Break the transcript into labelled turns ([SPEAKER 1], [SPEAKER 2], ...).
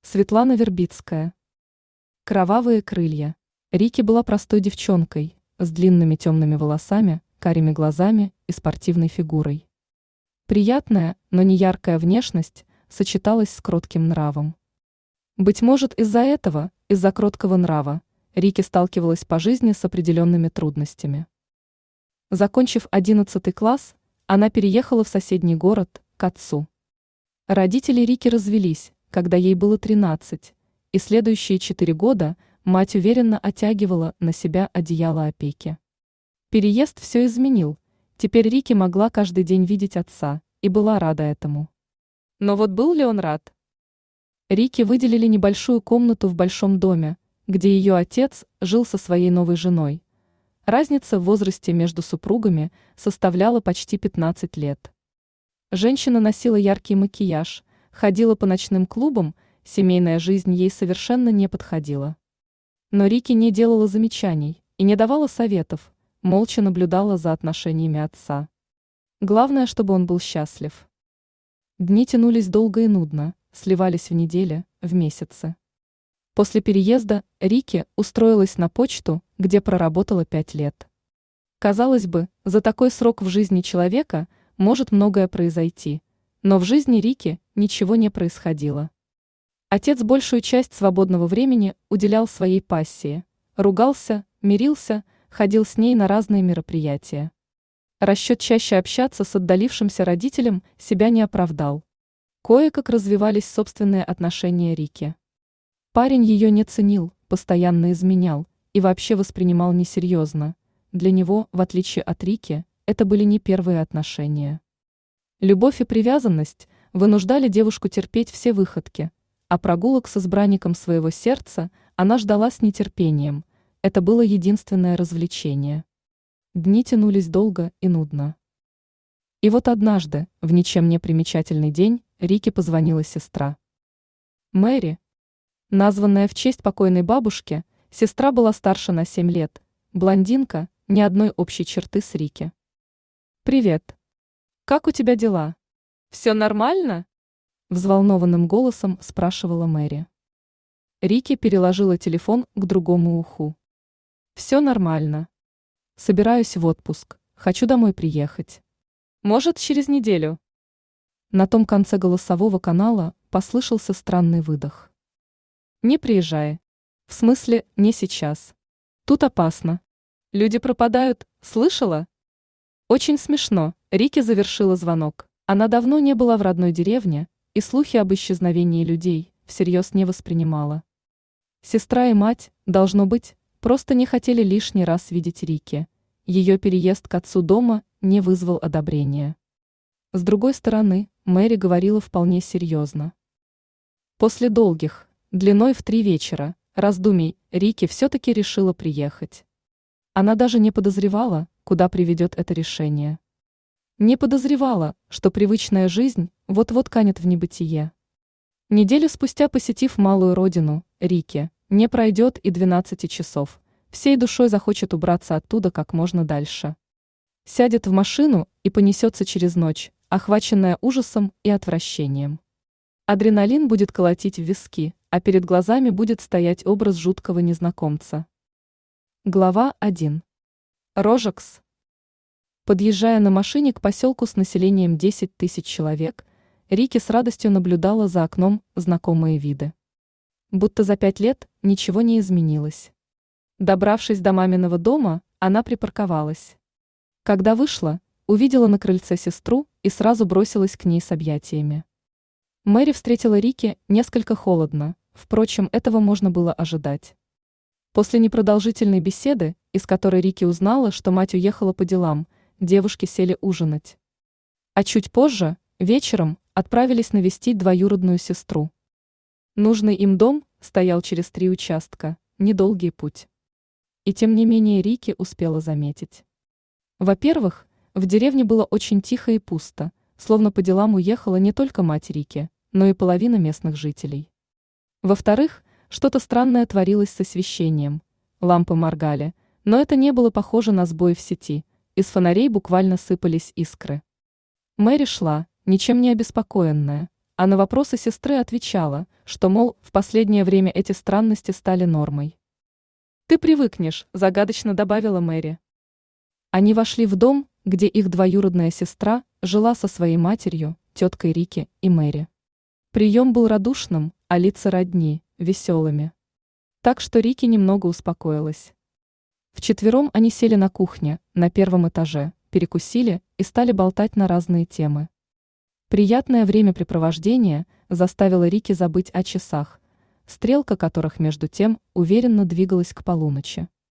[SPEAKER 1] Светлана Вербицкая. Кровавые крылья. Рики была простой девчонкой, с длинными темными волосами, карими глазами и спортивной фигурой. Приятная, но не яркая внешность сочеталась с кротким нравом. Быть может, из-за кроткого нрава, Рики сталкивалась по жизни с определенными трудностями. Закончив 11 класс, она переехала в соседний город, к отцу. Родители Рики развелись, когда ей было 13, и следующие 4 года мать уверенно оттягивала на себя одеяло опеки. Переезд все изменил, теперь Рики могла каждый день видеть отца, и была рада этому. Но вот был ли он рад? Рике выделили небольшую комнату в большом доме, где ее отец жил со своей новой женой. Разница в возрасте между супругами составляла почти 15 лет. Женщина носила яркий макияж, ходила по ночным клубам, семейная жизнь ей совершенно не подходила. Но Рики не делала замечаний и не давала советов, молча наблюдала за отношениями отца. Главное, чтобы он был счастлив. Дни тянулись долго и нудно, сливались в недели, в месяцы. После переезда Рики устроилась на почту, где проработала 5 лет. Казалось бы, за такой срок в жизни человека может многое произойти, но в жизни Рики ничего не происходило. Отец большую часть свободного времени уделял своей пассии, ругался, мирился, ходил с ней на разные мероприятия. Расчет чаще общаться с отдалившимся родителем себя не оправдал. Кое-как развивались собственные отношения Рики. Парень ее не ценил, постоянно изменял и вообще воспринимал несерьезно. Для него, в отличие от Рики, это были не первые отношения. Любовь и привязанность вынуждали девушку терпеть все выходки, а прогулок с избранником своего сердца она ждала с нетерпением. Это было единственное развлечение. Дни тянулись долго и нудно. И вот однажды, в ничем не примечательный день, Рике позвонила сестра. Мэри, названная в честь покойной бабушки, сестра была старше на 7 лет, блондинка, ни одной общей черты с Рике. «Привет. Как у тебя дела? Все нормально?» Взволнованным голосом спрашивала Мэри. Рики переложила телефон к другому уху. «Все нормально. Собираюсь в отпуск, хочу домой приехать. Может, через неделю?» На том конце голосового канала послышался странный выдох. «Не приезжай. В смысле, не сейчас. Тут опасно. Люди пропадают, слышала?» Очень смешно, Рики завершила звонок. Она давно не была в родной деревне, и слухи об исчезновении людей всерьез не воспринимала. Сестра и мать, должно быть, просто не хотели лишний раз видеть Рики. Ее переезд к отцу дома не вызвал одобрения. С другой стороны, Мэри говорила вполне серьезно. После долгих, длиной в 3 вечера, раздумий, Рики все-таки решила приехать. Она даже не подозревала, куда приведет это решение. Не подозревала, что привычная жизнь вот-вот канет в небытие. Неделю спустя, посетив малую родину, Рики, не пройдет и 12 часов, всей душой захочет убраться оттуда как можно дальше. Сядет в машину и понесется через ночь, охваченная ужасом и отвращением. Адреналин будет колотить в виски, а перед глазами будет стоять образ жуткого незнакомца. Глава 1. Рожекс. Подъезжая на машине к поселку с населением 10 тысяч человек, Рики с радостью наблюдала за окном знакомые виды. Будто за 5 лет ничего не изменилось. Добравшись до маминого дома, она припарковалась. Когда вышла, увидела на крыльце сестру и сразу бросилась к ней с объятиями. Мэри встретила Рики несколько холодно, впрочем, этого можно было ожидать. После непродолжительной беседы, из которой Рики узнала, что мать уехала по делам, девушки сели ужинать. А чуть позже, вечером, отправились навестить двоюродную сестру. Нужный им дом стоял через 3 участка, недолгий путь. И тем не менее Рики успела заметить. Во-первых, в деревне было очень тихо и пусто, словно по делам уехала не только мать Рики, но и половина местных жителей. Во-вторых, что-то странное творилось с освещением. Лампы моргали, но это не было похоже на сбой в сети, из фонарей буквально сыпались искры. Мэри шла, ничем не обеспокоенная, а на вопросы сестры отвечала, что, мол, в последнее время эти странности стали нормой. «Ты привыкнешь», – загадочно добавила Мэри. Они вошли в дом, где их двоюродная сестра жила со своей матерью, теткой Рики и Мэри. Прием был радушным, а лица родни – веселыми. Так что Рики немного успокоилась. Вчетвером они сели на кухне, на первом этаже, перекусили и стали болтать на разные темы. Приятное времяпрепровождение заставило Рики забыть о часах, стрелка которых между тем уверенно двигалась к полуночи.